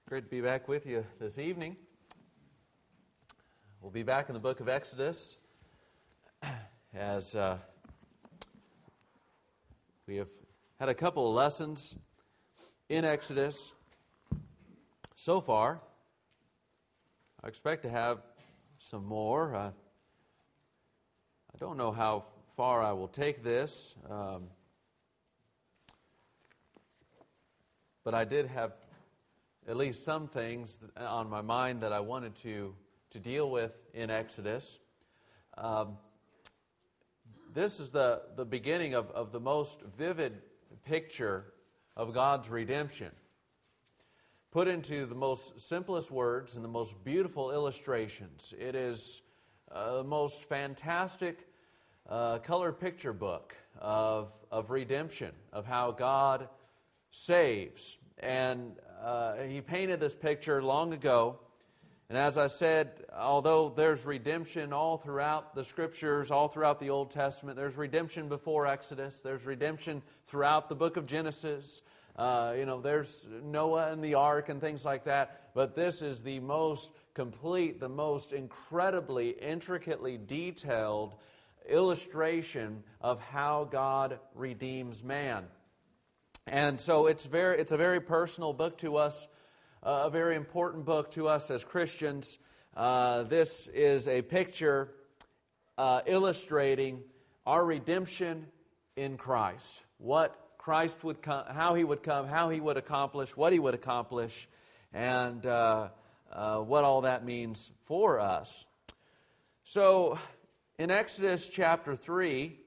Great to be back with you this evening. We'll be back in the book of Exodus as we have had a couple of lessons in Exodus so far. I expect to have some more. I don't know how far I will take this, but I did have at least some things on my mind that I wanted to deal with in Exodus. This is the beginning of the most vivid picture of God's redemption. Put into the most simplest words and the most beautiful illustrations. It is the most fantastic color picture book of redemption, of how God saves. And he painted this picture long ago. And as I said, although there's redemption all throughout the Scriptures, all throughout the Old Testament, there's redemption before Exodus, there's redemption throughout the book of Genesis. There's Noah and the ark and things like that. But this is the most complete, the most incredibly, intricately detailed illustration of how God redeems man. And so it's a very personal book to us, a very important book to us as Christians. This is a picture illustrating our redemption in Christ. What Christ would come, how He would come, how He would accomplish, what He would accomplish, and what all that means for us. So, in Exodus chapter 3,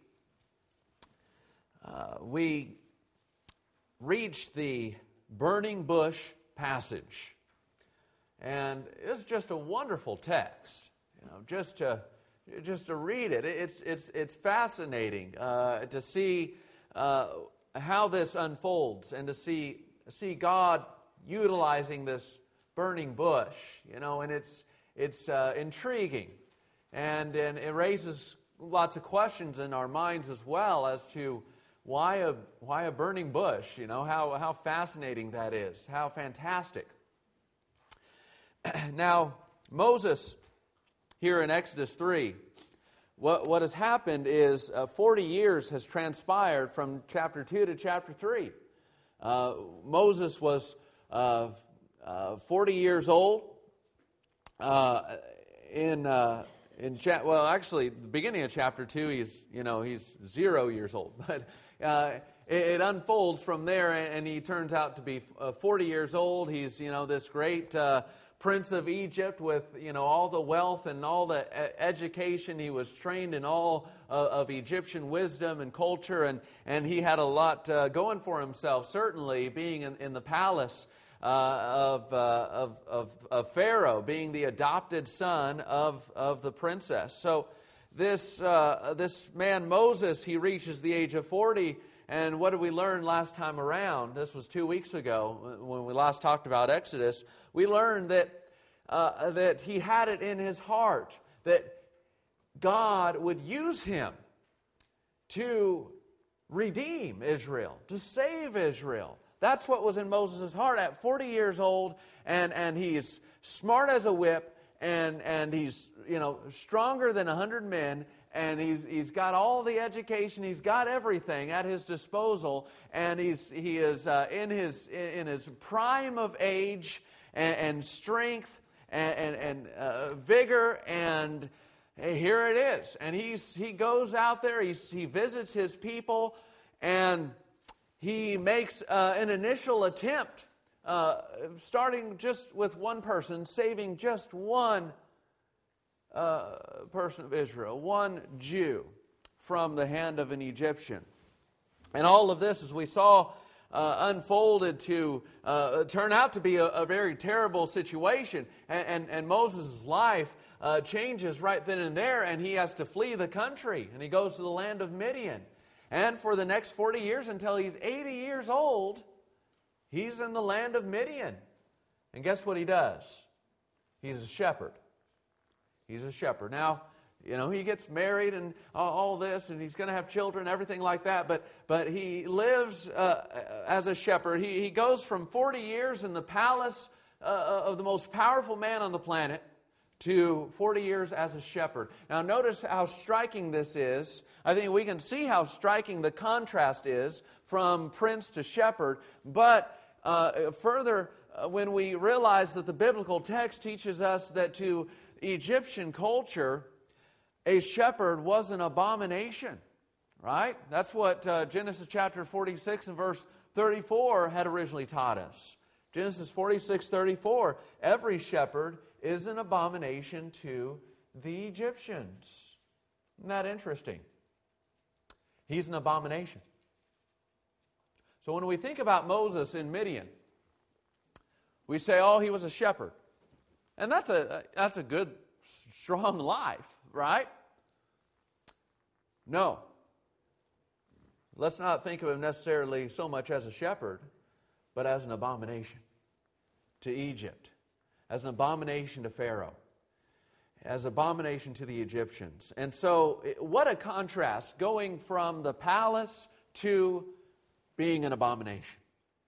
we reach the burning bush passage. And it's just a wonderful text. Just to read it. It's fascinating to see how this unfolds and to see God utilizing this burning bush. And it's intriguing, and it raises lots of questions in our minds as well as to why a burning bush? How fascinating that is. How fantastic. Now, Moses, here in Exodus 3, what has happened is 40 years has transpired from chapter 2 to chapter 3. Moses was 40 years old actually, the beginning of chapter 2, he's 0 years old. But it unfolds from there, and he turns out to be 40 years old. He's, this great prince of Egypt with, all the wealth and all the education. He was trained in all of Egyptian wisdom and culture, and he had a lot going for himself, certainly being in the palace of Pharaoh, being the adopted son of the princess. So this man Moses, he reaches the age of 40, and what did we learn last time around? This was 2 weeks ago when we last talked about Exodus. We learned that he had it in his heart that God would use him to redeem Israel, to save Israel. That's what was in Moses' heart at 40 years old, and he's smart as a whip, and he's stronger than 100 men, and he's got all the education, he's got everything at his disposal, and he is in his prime of age and strength and vigor, and here it is. And he goes out there, he visits his people, and he makes an initial attempt, starting just with one person, saving just one person of Israel, one Jew, from the hand of an Egyptian. And all of this, as we saw, unfolded to turn out to be a very terrible situation. And Moses' life changes right then and there, and he has to flee the country, and he goes to the land of Midian. And for the next 40 years, until he's 80 years old, he's in the land of Midian. And guess what he does? He's a shepherd. He's a shepherd. Now, he gets married and all this, and he's going to have children, everything like that. But he lives as a shepherd. He goes from 40 years in the palace of the most powerful man on the planet to 40 years as a shepherd. Now notice how striking this is. I think we can see how striking the contrast is from prince to shepherd. But further, when we realize that the biblical text teaches us that to Egyptian culture, a shepherd was an abomination. Right? That's what Genesis chapter 46 and verse 34 had originally taught us. Genesis 46:34, every shepherd is an abomination to the Egyptians. Isn't that interesting? He's an abomination. So when we think about Moses in Midian, we say, oh, he was a shepherd. And that's a good, strong life, right? No. Let's not think of him necessarily so much as a shepherd, but as an abomination to Egypt, as an abomination to Pharaoh, as abomination to the Egyptians. And so, what a contrast, going from the palace to being an abomination.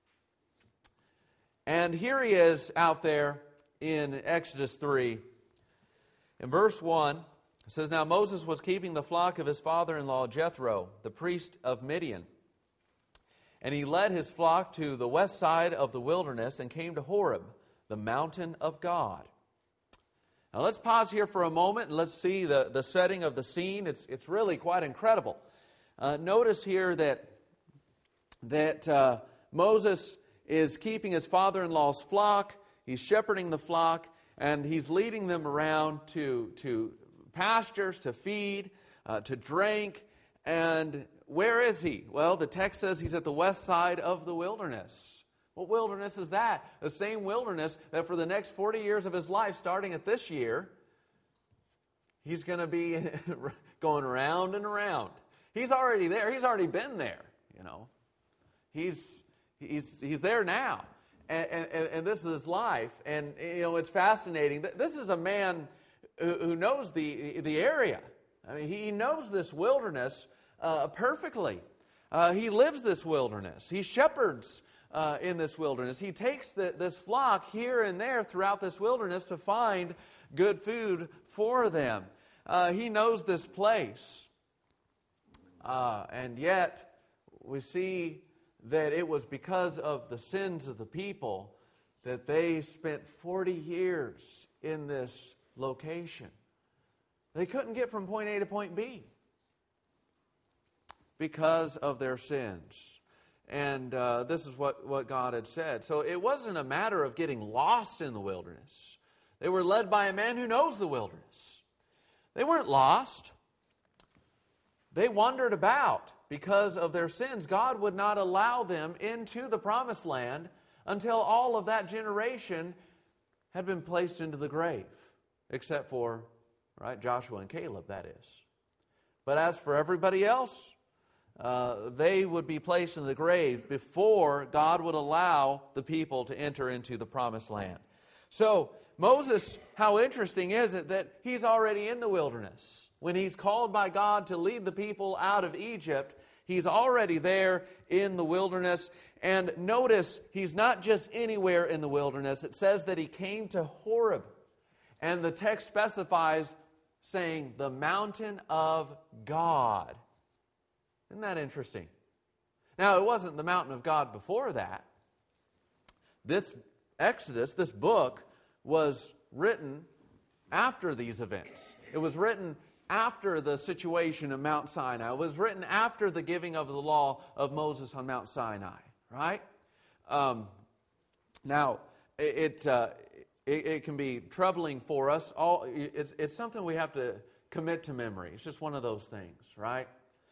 And here he is out there in Exodus 3. In verse 1, it says, Now Moses was keeping the flock of his father-in-law Jethro, the priest of Midian. And he led his flock to the west side of the wilderness and came to Horeb, the mountain of God. Now let's pause here for a moment and let's see the setting of the scene. It's really quite incredible. Notice here that Moses is keeping his father-in-law's flock. He's shepherding the flock, and he's leading them around to pastures, to feed, to drink. And where is he? Well, the text says he's at the west side of the wilderness. What wilderness is that? The same wilderness that for the next 40 years of his life, starting at this year, he's going to be going around and around. He's already there. He's already been there, you know. He's there now. And this is his life. And, you know, it's fascinating. This is a man who knows the area. I mean, he knows this wilderness perfectly. He lives this wilderness. He shepherds in this wilderness. He takes this flock here and there throughout this wilderness to find good food for them. He knows this place. And yet, we see that it was because of the sins of the people that they spent 40 years in this location. They couldn't get from point A to point B because of their sins. And this is what God had said. So it wasn't a matter of getting lost in the wilderness. They were led by a man who knows the wilderness. They weren't lost. They wandered about because of their sins. God would not allow them into the promised land until all of that generation had been placed into the grave, except for, right, Joshua and Caleb, that is. But as for everybody else, they would be placed in the grave before God would allow the people to enter into the promised land. So Moses, how interesting is it that he's already in the wilderness? When he's called by God to lead the people out of Egypt, he's already there in the wilderness. And notice, he's not just anywhere in the wilderness. It says that he came to Horeb. And the text specifies, saying, the mountain of God. Isn't that interesting? Now, it wasn't the mountain of God before that. This Exodus, this book, was written after these events. It was written after the situation of Mount Sinai. It was written after the giving of the law of Moses on Mount Sinai, right? Now, it can be troubling for us. It's something we have to commit to memory. It's just one of those things, right?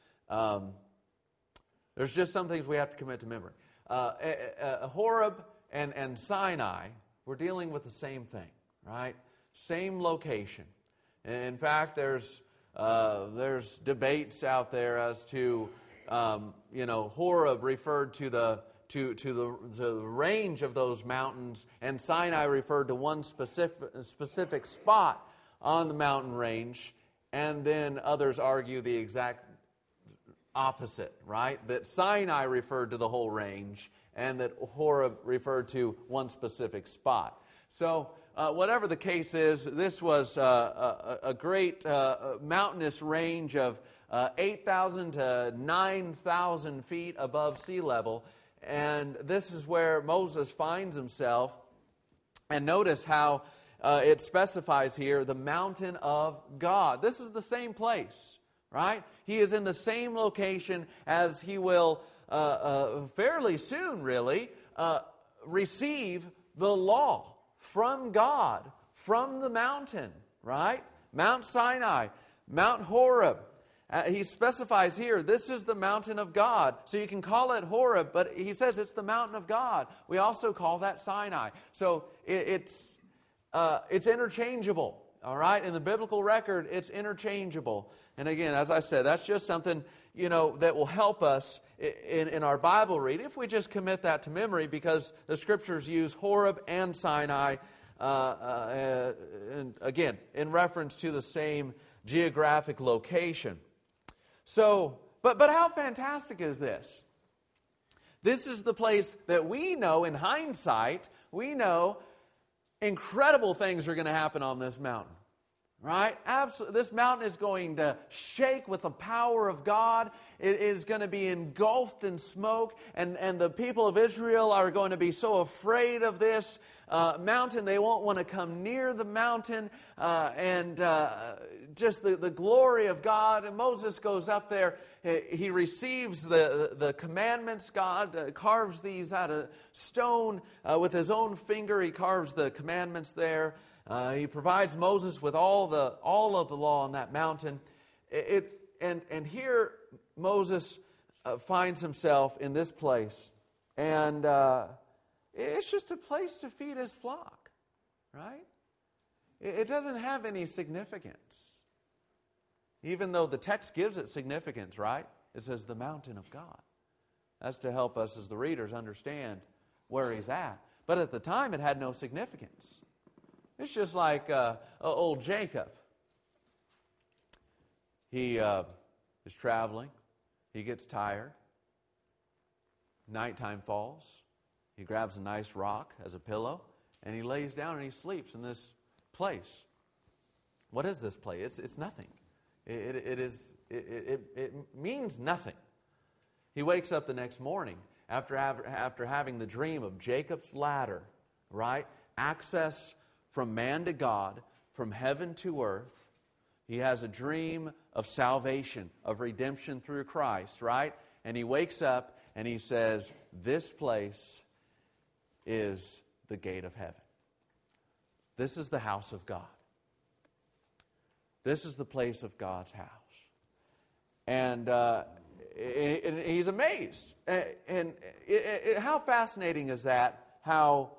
There's just some things we have to commit to memory. Horeb and Sinai, we're dealing with the same thing, right? Same location. In fact, there's debates out there as to, Horeb referred to the range of those mountains, and Sinai referred to one specific spot on the mountain range, and then others argue the exact opposite, right? That Sinai referred to the whole range, and that Horeb referred to one specific spot. So whatever the case is, this was a great mountainous range of 8,000 to 9,000 feet above sea level. And this is where Moses finds himself. And notice how it specifies here the mountain of God. This is the same place, right? He is in the same location as he will fairly soon, really, receive the law from God, from the mountain, right? Mount Sinai, Mount Horeb. He specifies here, this is the mountain of God. So you can call it Horeb, but he says it's the mountain of God. We also call that Sinai. So it's interchangeable, all right? In the biblical record, it's interchangeable. And again, as I said, that's just something, that will help us in our Bible read, if we just commit that to memory, because the Scriptures use Horeb and Sinai, and again, in reference to the same geographic location. So, but how fantastic is this? This is the place that we know, in hindsight, we know incredible things are going to happen on this mountain. Right? Absolutely. This mountain is going to shake with the power of God. It is going to be engulfed in smoke. And the people of Israel are going to be so afraid of this mountain, they won't want to come near the mountain. Just the glory of God. And Moses goes up there. He receives the commandments. God carves these out of stone with his own finger. He carves the commandments there. He provides Moses with all of the law on that mountain. And here Moses finds himself in this place. And it's just a place to feed his flock, right? It doesn't have any significance. Even though the text gives it significance, right? It says the mountain of God. That's to help us as the readers understand where he's at. But at the time it had no significance. It's just like old Jacob. He is traveling. He gets tired. Nighttime falls. He grabs a nice rock as a pillow, and he lays down and he sleeps in this place. What is this place? It's nothing. It means nothing. He wakes up the next morning after having the dream of Jacob's ladder, right? Access from man to God, from heaven to earth. He has a dream of salvation, of redemption through Christ, right? And he wakes up and he says, this place is the gate of heaven. This is the house of God. This is the place of God's house. And he's amazed. And how fascinating is that? How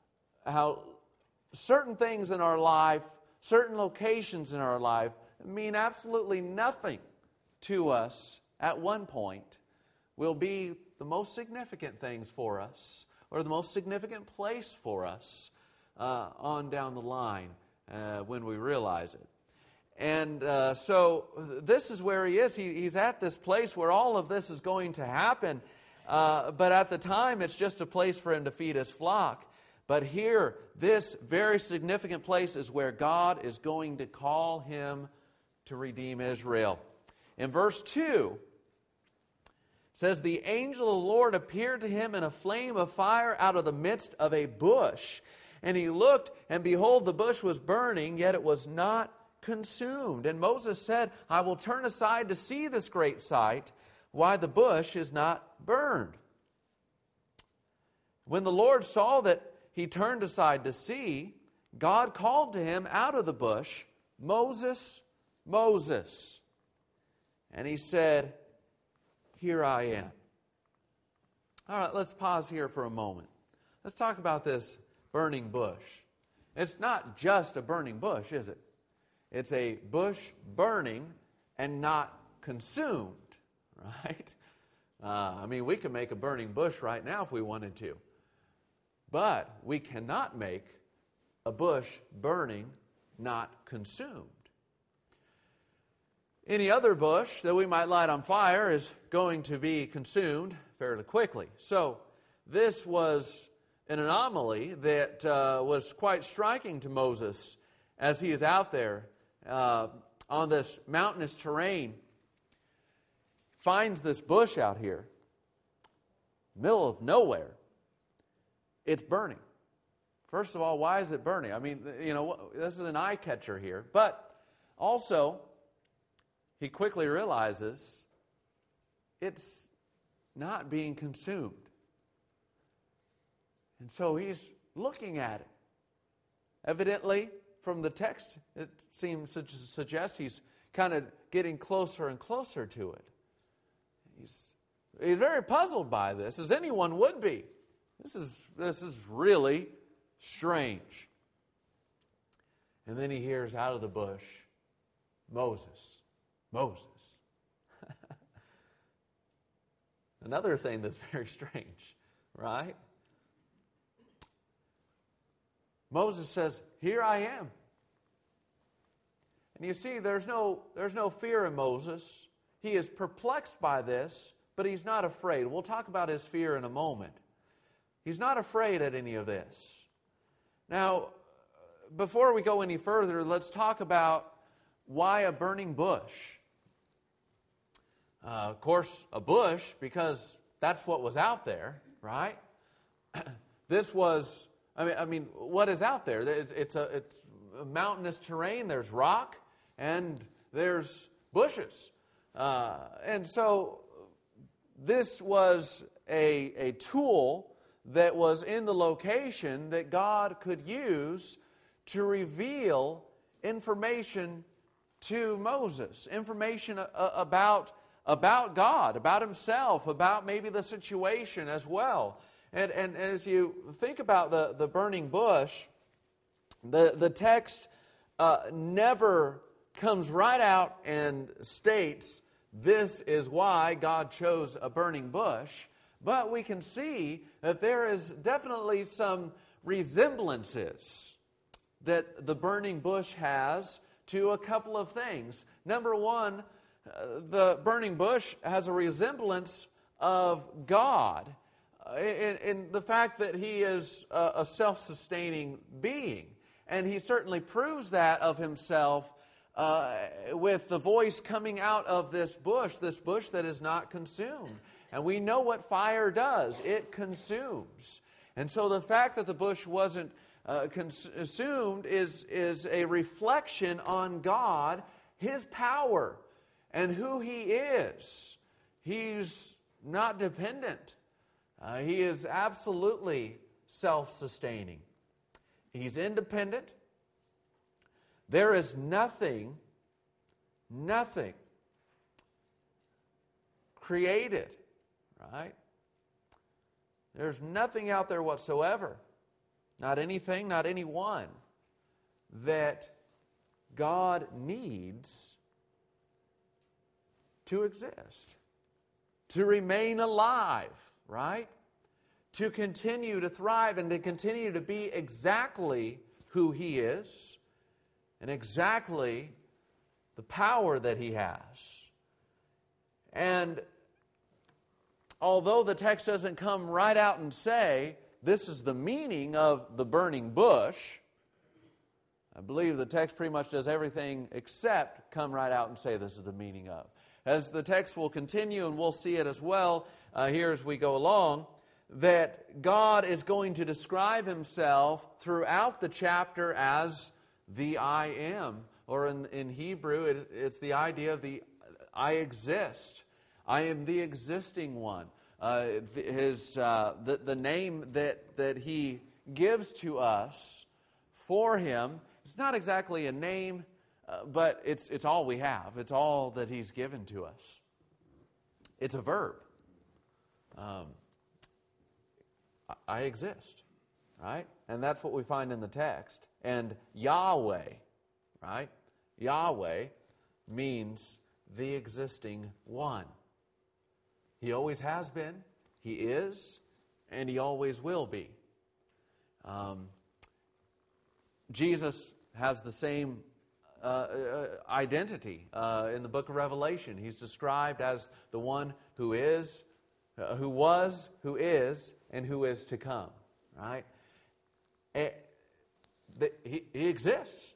certain things in our life, certain locations in our life mean absolutely nothing to us at one point will be the most significant things for us, or the most significant place for us on down the line when we realize it. And so this is where he is. He's at this place where all of this is going to happen. But at the time, it's just a place for him to feed his flock. But here, this very significant place is where God is going to call him to redeem Israel. In verse 2, it says, the angel of the Lord appeared to him in a flame of fire out of the midst of a bush. And he looked, and behold, the bush was burning, yet it was not consumed. And Moses said, I will turn aside to see this great sight, why the bush is not burned. When the Lord saw that he turned aside to see, God called to him out of the bush, Moses, Moses. And he said, here I am. All right, let's pause here for a moment. Let's talk about this burning bush. It's not just a burning bush, is it? It's a bush burning and not consumed, right? We could make a burning bush right now if we wanted to. But we cannot make a bush burning, not consumed. Any other bush that we might light on fire is going to be consumed fairly quickly. So this was an anomaly that was quite striking to Moses as he is out there on this mountainous terrain. Finds this bush out here, middle of nowhere. It's burning. First of all, why is it burning? I mean, this is an eye catcher here. But also, he quickly realizes it's not being consumed. And so he's looking at it. Evidently, from the text, it seems to suggest he's kind of getting closer and closer to it. He's very puzzled by this, as anyone would be. This is really strange. And then he hears out of the bush, Moses, Moses. Another thing that's very strange, right? Moses says, "Here I am." And you see, there's no fear in Moses. He is perplexed by this, but he's not afraid. We'll talk about his fear in a moment. He's not afraid at any of this. Now, before we go any further, let's talk about why a burning bush. Of course, a bush, because that's what was out there, right? This was, I mean, what is out there? It's a mountainous terrain. There's rock and there's bushes. And so this was a tool that was in the location that God could use to reveal information to Moses, information about God, about himself, about maybe the situation as well. And as you think about the burning bush, the text never comes right out and states, this is why God chose a burning bush. But we can see that there is definitely some resemblances that the burning bush has to a couple of things. Number one, the burning bush has a resemblance of God in the fact that he is a self-sustaining being. And he certainly proves that of himself with the voice coming out of this bush that is not consumed. And we know what fire does. It consumes. And so the fact that the bush wasn't consumed is a reflection on God, his power, and who he is. He's not dependent. He is absolutely self-sustaining. He's independent. There is nothing created, right? There's nothing out there whatsoever, not anything, not anyone, that God needs to exist, to remain alive, right? To continue to thrive and to continue to be exactly who he is and exactly the power that he has. And although the text doesn't come right out and say, this is the meaning of the burning bush, I believe the text pretty much does everything except come right out and say this is the meaning of. As the text will continue, and we'll see it as well here as we go along, that God is going to describe himself throughout the chapter as the I am. Or in Hebrew, it's the idea of the I exist. I am the existing one. The name that he gives to us for him, it's not exactly a name, but it's all we have. It's all that he's given to us. It's a verb. I exist, right? And that's what we find in the text. And Yahweh, right? Yahweh means the existing one. He always has been, he is, and he always will be. Jesus has the same identity in the book of Revelation. He's described as the one who is, who was, who is, and who is to come. right? He exists,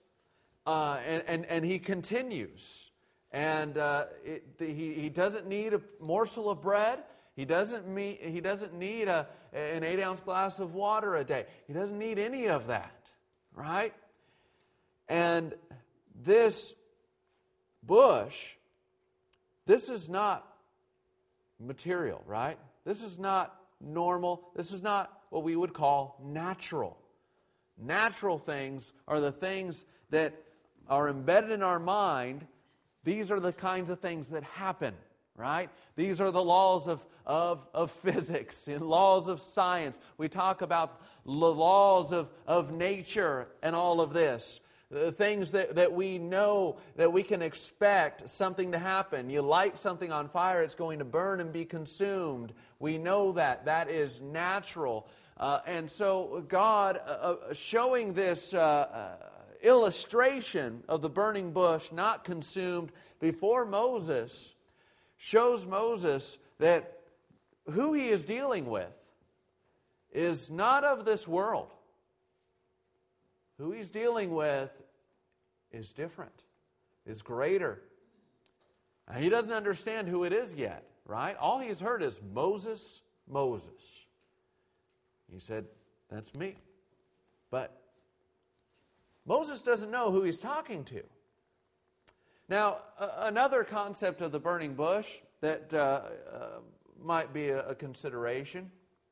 and he continues, and he doesn't need a morsel of bread. He doesn't need an 8-ounce glass of water a day. He doesn't need any of that, right? And this bush, this is not material, right? This is not normal. This is not what we would call natural. Natural things are the things that are embedded in our mind. These are the kinds of things that happen, right? These are the laws of physics and laws of science. We talk about the laws of nature and all of this. The things that we know that we can expect something to happen. You light something on fire, it's going to burn and be consumed. We know that. That is natural. And so God, showing this illustration of the burning bush not consumed before Moses, shows Moses that who he is dealing with is not of this world. Who he's dealing with is different, is greater. And he doesn't understand who it is yet, right? All he's heard is Moses, Moses. He said, that's me. But Moses doesn't know who he's talking to. Now, another concept of the burning bush that might be a consideration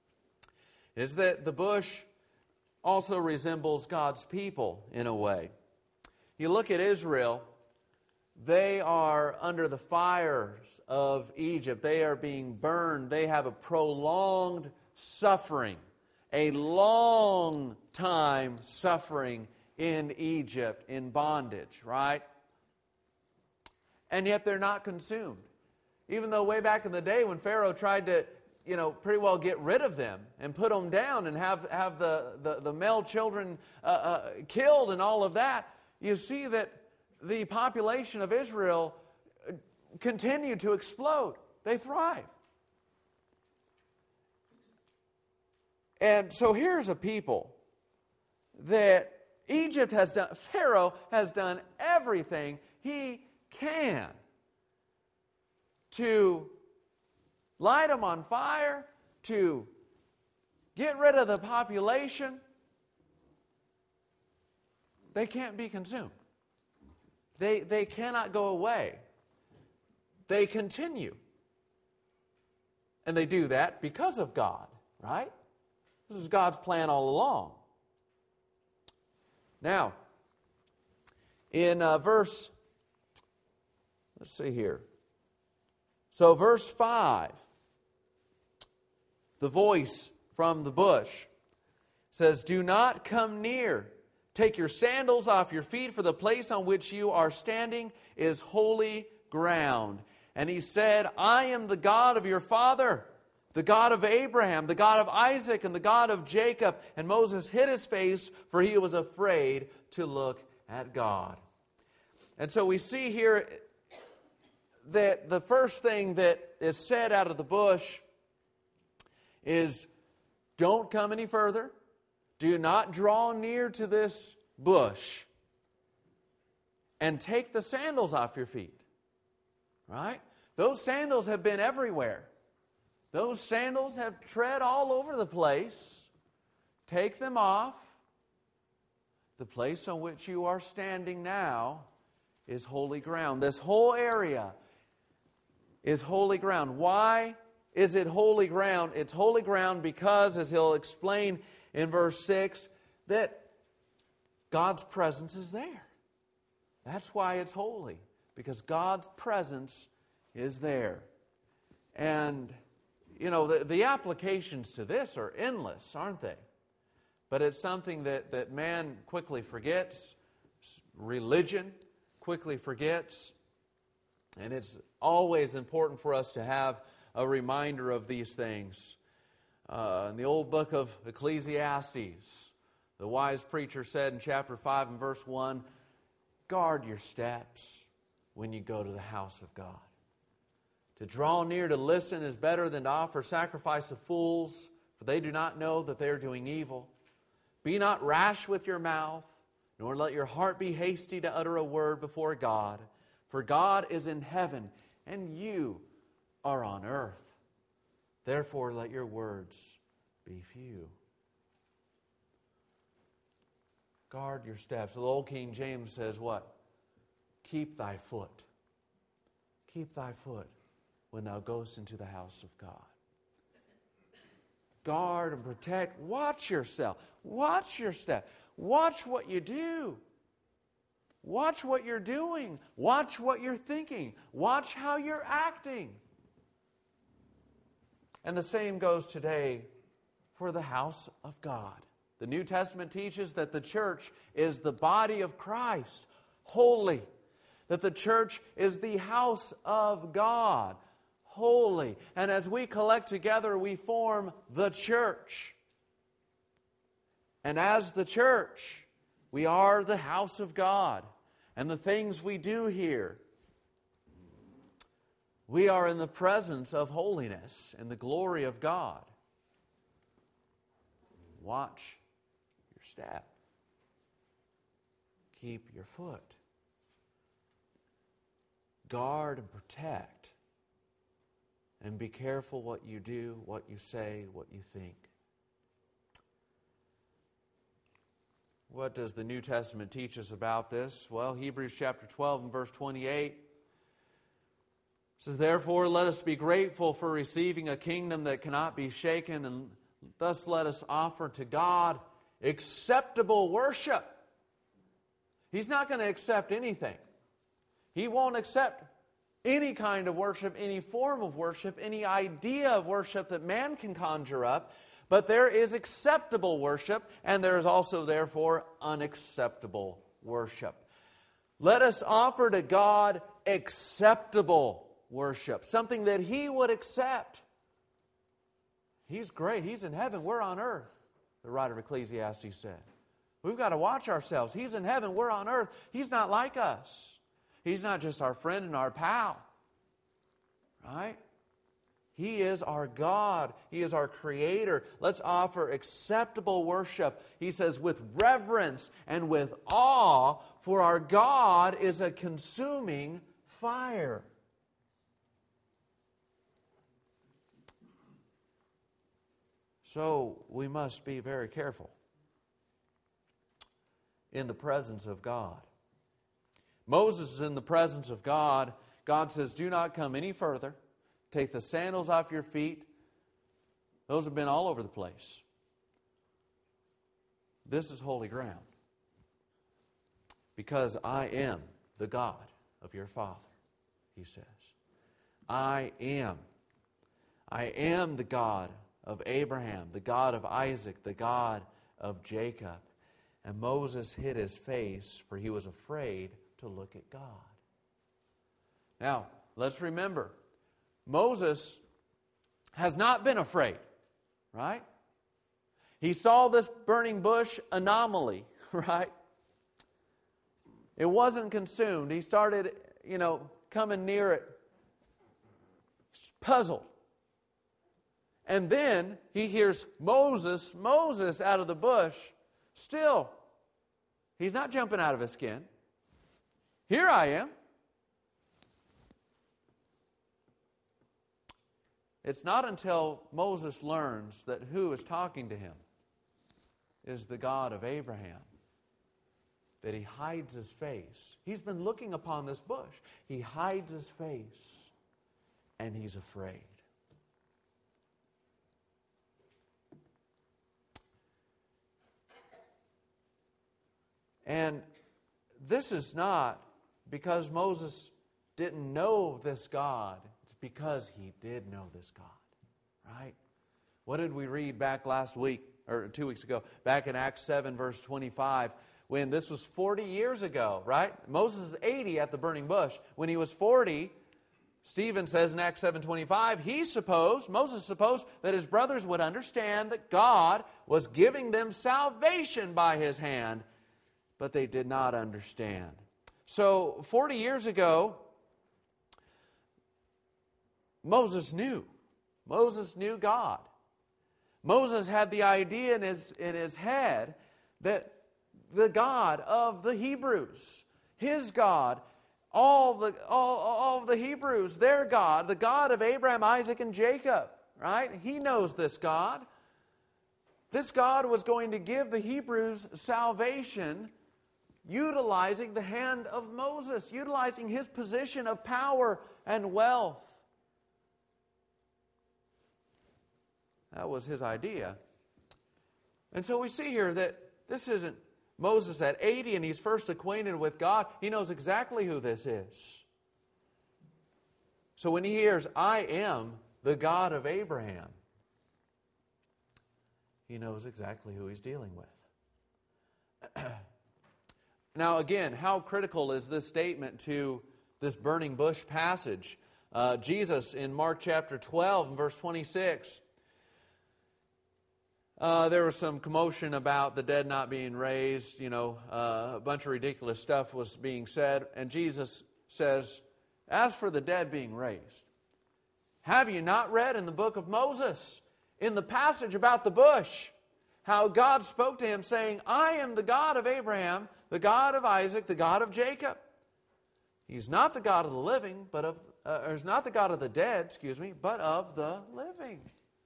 is that the bush also resembles God's people in a way. You look at Israel, they are under the fires of Egypt. They are being burned. They have a prolonged suffering, a long time suffering in Egypt, in bondage, right? And yet they're not consumed. Even though way back in the day when Pharaoh tried to, pretty well get rid of them and put them down and have the male children killed and all of that, you see that the population of Israel continued to explode. They thrive. And so here's a people that Egypt has done, Pharaoh has done everything he can to light them on fire, to get rid of the population. They can't be consumed. They cannot go away. They continue. And they do that because of God, right? This is God's plan all along. Now, in let's see here. So verse 5, the voice from the bush says, "Do not come near. Take your sandals off your feet, for the place on which you are standing is holy ground." And he said, "I am the God of your father, the God of Abraham, the God of Isaac, and the God of Jacob." And Moses hid his face, for he was afraid to look at God. And so we see here that the first thing that is said out of the bush is, don't come any further. Do not draw near to this bush. And take the sandals off your feet. Right? Those sandals have been everywhere. Those sandals have tread all over the place. Take them off. The place on which you are standing now is holy ground. This whole area is holy ground. Why is it holy ground? It's holy ground because, as he'll explain in verse 6, that God's presence is there. That's why it's holy, because God's presence is there. And, the applications to this are endless, aren't they? But it's something that man quickly forgets. Religion quickly forgets. And it's always important for us to have a reminder of these things. In the old book of Ecclesiastes, the wise preacher said in chapter 5 and verse 1, "Guard your steps when you go to the house of God. To draw near to listen is better than to offer sacrifice of fools, for they do not know that they are doing evil. Be not rash with your mouth, nor let your heart be hasty to utter a word before God. For God is in heaven, and you are on earth. Therefore let your words be few. Guard your steps. The old King James says what? Keep thy foot. Keep thy foot when thou goest into the house of God. Guard and protect. Watch yourself. Watch your step. Watch what you do. Watch what you're doing. Watch what you're thinking. Watch how you're acting. And the same goes today for the house of God. The New Testament teaches that the church is the body of Christ, holy. That the church is the house of God, holy. And as we collect together, we form the church. And as the church, we are the house of God. And the things we do here, we are in the presence of holiness and the glory of God. Watch your step. Keep your foot. Guard and protect. And be careful what you do, what you say, what you think. What does the New Testament teach us about this? Well, Hebrews chapter 12 and verse 28 says, Therefore let us be grateful for receiving a kingdom that cannot be shaken, and thus let us offer to God acceptable worship. He's not going to accept anything. He won't accept any kind of worship, any form of worship, any idea of worship that man can conjure up. But there is acceptable worship, and there is also, therefore, unacceptable worship. Let us offer to God acceptable worship, something that He would accept. He's great. He's in heaven. We're on earth, the writer of Ecclesiastes said. We've got to watch ourselves. He's in heaven. We're on earth. He's not like us. He's not just our friend and our pal. Right? He is our God. He is our Creator. Let's offer acceptable worship. He says, with reverence and with awe, for our God is a consuming fire. So we must be very careful in the presence of God. Moses is in the presence of God. God says, do not come any further. Take the sandals off your feet. Those have been all over the place. This is holy ground. Because I am the God of your father, he says. I am the God of Abraham, the God of Isaac, the God of Jacob. And Moses hid his face, for he was afraid to look at God. Now, let's remember, Moses has not been afraid, right? He saw this burning bush anomaly, right? It wasn't consumed. He started, coming near it, puzzled. And then he hears Moses out of the bush. Still, he's not jumping out of his skin. Here I am. It's not until Moses learns that who is talking to him is the God of Abraham that he hides his face. He's been looking upon this bush. He hides his face and he's afraid. And this is not because Moses didn't know this God. It's because he did know this God, right? What did we read back last week, or 2 weeks ago? Back in Acts 7, verse 25, when this was 40 years ago, right? Moses is 80 at the burning bush. When he was 40, Stephen says in Acts 7:25, Moses supposed that his brothers would understand that God was giving them salvation by his hand, but they did not understand. So 40 years ago, Moses knew God. Moses had the idea in his head that the God of the Hebrews, his God, all of the Hebrews, their God, the God of Abraham, Isaac, and Jacob, right? He knows this God. This God was going to give the Hebrews salvation utilizing the hand of Moses, utilizing his position of power and wealth. That was his idea. And so we see here that this isn't Moses at 80 and he's first acquainted with God. He knows exactly who this is. So when he hears, I am the God of Abraham, he knows exactly who he's dealing with. Now again, how critical is this statement to this burning bush passage? Jesus in Mark chapter 12 and verse 26, there was some commotion about the dead not being raised. A bunch of ridiculous stuff was being said. And Jesus says, as for the dead being raised, have you not read in the book of Moses, in the passage about the bush, how God spoke to him saying, I am the God of Abraham, the God of Isaac, the God of Jacob. He's not the God of the living, he's not the God of the dead, but of the living.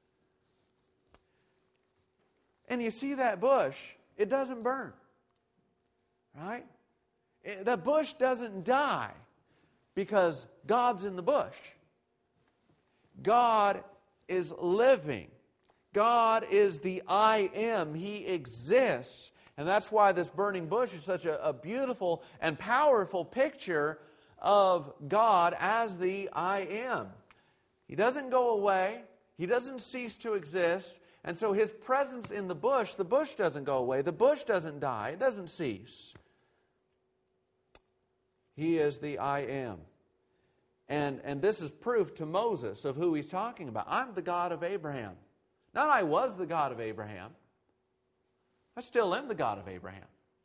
And you see that bush, it doesn't burn. Right? The bush doesn't die because God's in the bush. God is living. God is the I am. He exists. And that's why this burning bush is such a beautiful and powerful picture of God as the I am. He doesn't go away. He doesn't cease to exist. And so His presence in the bush doesn't go away. The bush doesn't die. It doesn't cease. He is the I am. And this is proof to Moses of who he's talking about. I'm the God of Abraham. Not I was the God of Abraham. I still am the God of Abraham.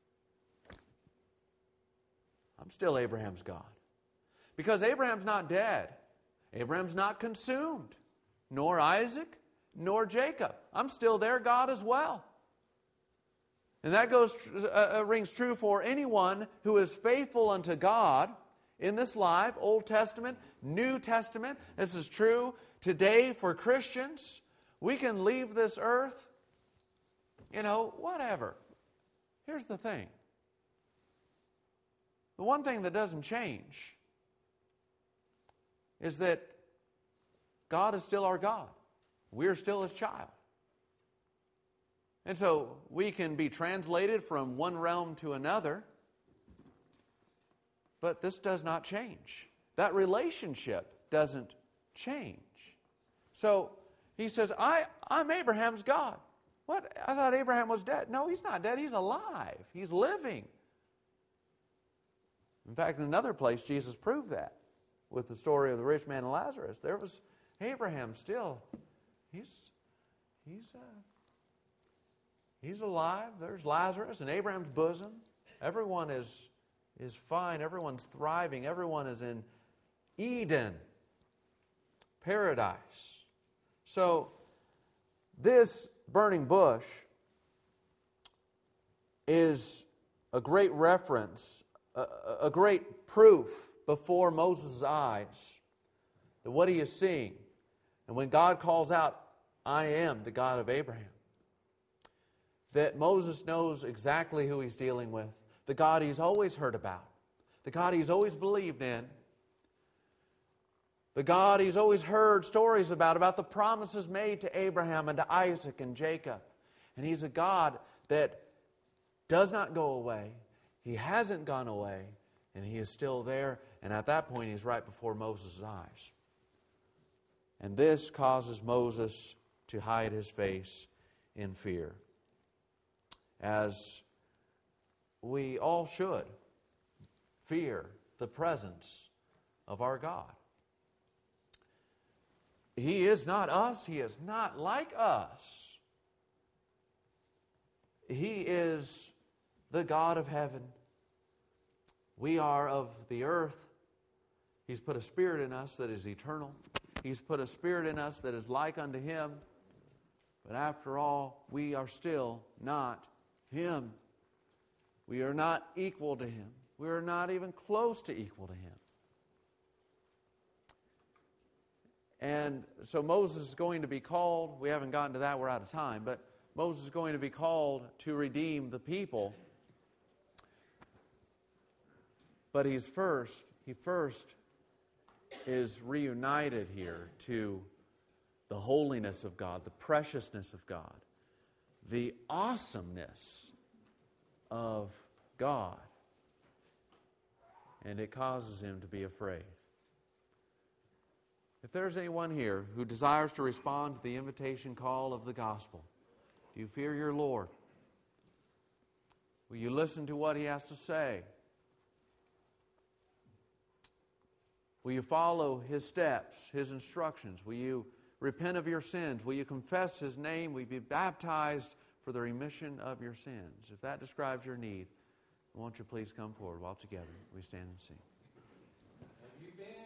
I'm still Abraham's God. Because Abraham's not dead. Abraham's not consumed. Nor Isaac, nor Jacob. I'm still their God as well. And that rings true for anyone who is faithful unto God in this life, Old Testament, New Testament. This is true today for Christians. We can leave this earth, whatever. Here's the thing. The one thing that doesn't change is that God is still our God. We're still His child. And so we can be translated from one realm to another, but this does not change. That relationship doesn't change. So he says, I'm Abraham's God. What? I thought Abraham was dead. No, he's not dead. He's alive. He's living. In fact, in another place, Jesus proved that with the story of the rich man and Lazarus. There was Abraham still. He's alive. There's Lazarus in Abraham's bosom. Everyone is fine. Everyone's thriving. Everyone is in Eden, paradise. So this burning bush is a great reference, a great proof before Moses' eyes that what he is seeing. And when God calls out, I am the God of Abraham, that Moses knows exactly who he's dealing with, the God he's always heard about, the God he's always believed in, the God he's always heard stories about the promises made to Abraham and to Isaac and Jacob. And He's a God that does not go away. He hasn't gone away, and He is still there. And at that point, He's right before Moses' eyes. And this causes Moses to hide his face in fear, as we all should fear the presence of our God. He is not us. He is not like us. He is the God of heaven. We are of the earth. He's put a spirit in us that is eternal. He's put a spirit in us that is like unto Him. But after all, we are still not Him. We are not equal to Him. We are not even close to equal to Him. And so Moses is going to be called. We haven't gotten to that. We're out of time. But Moses is going to be called to redeem the people. But he first is reunited here to the holiness of God, the preciousness of God, the awesomeness of God. And it causes him to be afraid. If there's anyone here who desires to respond to the invitation call of the gospel, do you fear your Lord? Will you listen to what He has to say? Will you follow His steps, His instructions? Will you repent of your sins? Will you confess His name? Will you be baptized for the remission of your sins? If that describes your need, won't you please come forward while together we stand and sing.